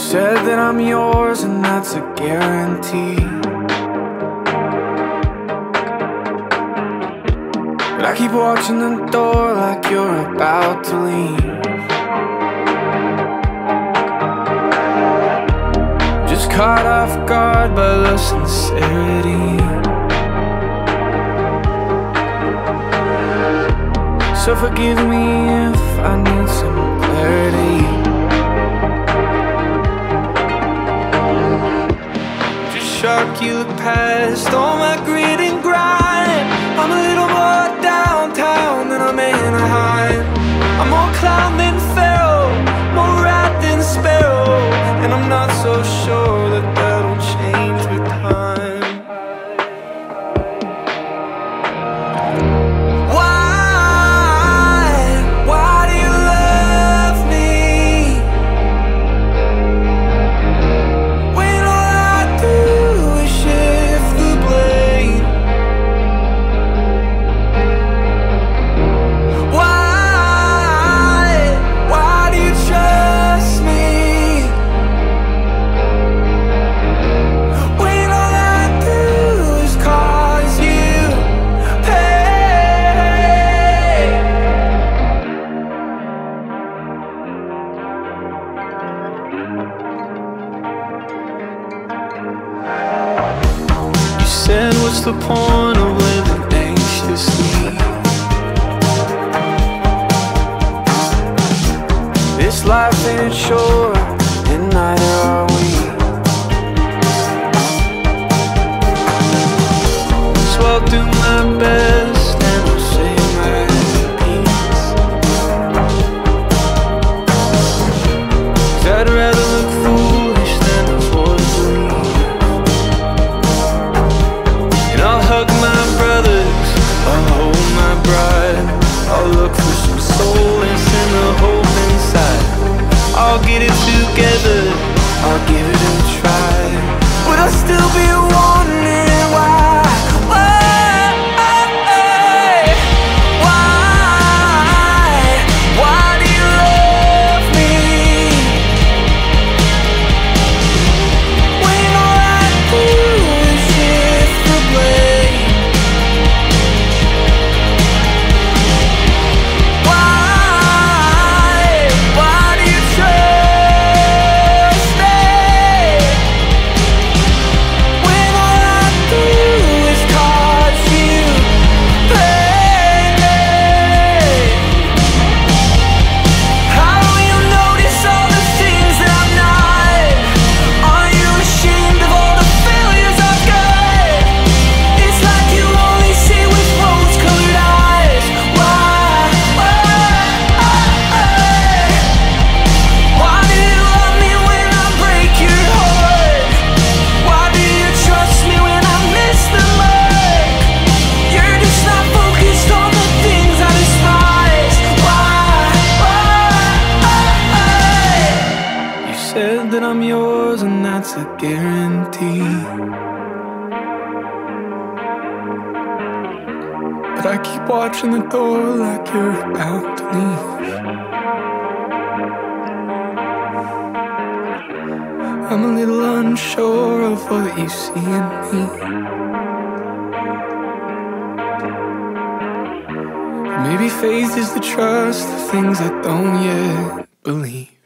said that I'm yours and that's a guarantee, but I keep watching the door like you're about to leave. Just caught off guard by the sincerity, so forgive me if I need some clarity. Just shock you look past all my grit and grind. I'm a little more downtown than I'm Anaheim. I'm more clown than Pharaoh, more rat than sparrow, and I'm not so sure that that'll change with time. Said, what's the point of living anxiously? This life ain't short, and neither are we. So I'll do my best and I'll say my piece, 'cause I'd rather look foolish than avoid belief. I'll hug my brothers, I'll hold my bride, I'll look for some solace in the hope inside. I'll get it together, I'll give it a try, but I'll still be wondering why. Said that I'm yours and that's a guarantee, but I keep watching the door like you're about to leave. I'm a little unsure of what you see in me. Maybe faith is the trust of things I don't yet believe.